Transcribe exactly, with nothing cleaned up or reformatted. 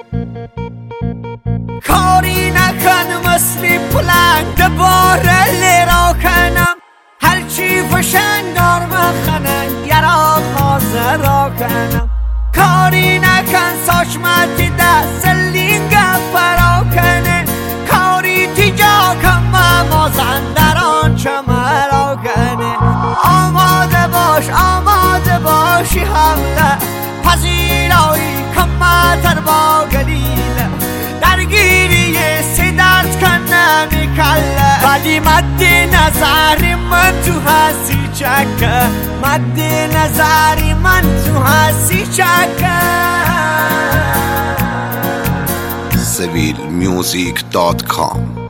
کاری نکن مثلی پلنگ دباره لیرا کنم هرچی فشنگار مخنن یرا خوازه را کنم کاری نکن ساشمتی دست لینگا فرا کنه کاری تیجا کم مازندران چمرا کنه آماده باش آماده باشی حمله پذیرایی کمتر با گلیله درگیری سیدرد کنه میکله ولی مد نظری من تو هستی چکه مد نظری من تو هستی چکه seville music dot com